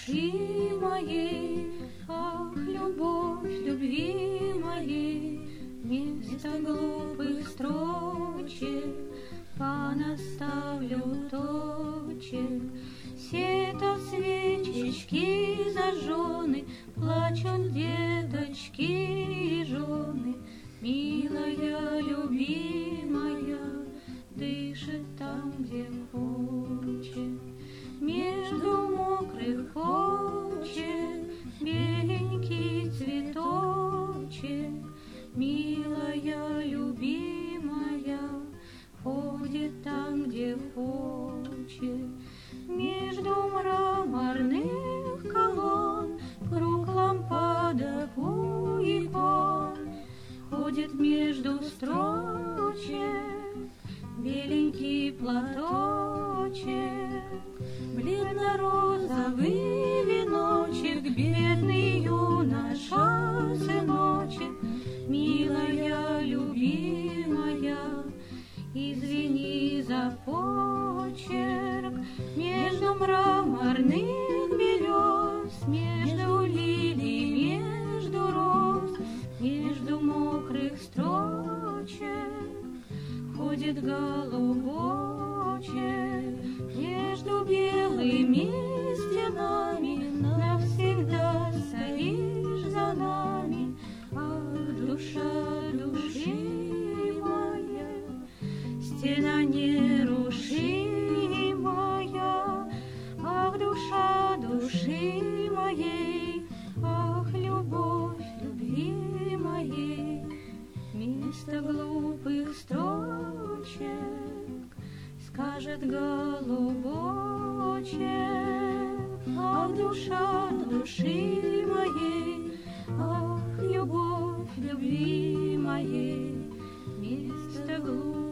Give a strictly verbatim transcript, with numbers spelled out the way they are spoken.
души моей, ах, любовь любви моей, вместо глупых строчек понаставлю точек. Все-то свечечки зажжены, плачут деточки и жены. Милая, любимая, дышит там, где хочет. Между мокрых почек беленький цветочек. Милая, любимая, ходит там, где хочет. Между мраморных колонн круг лампадок у икон ходит между строчек беленький платочек. Бледно-розовый веночек, бедный юноша сыночек. Милая, любимая, извини за почерк. Между мраморных берез, между лилий, между роз, между мокрых строчек ходит голубочек. Между белыми стенами навсегда стоишь за нами. Ах, душа души моя, стена нерушимая. Ах, душа души моей, ах, любовь любви моей, вместо глупых строчек скажет голубочек. Ах, душа души моей, ах, любовь любви моей, вместо глупых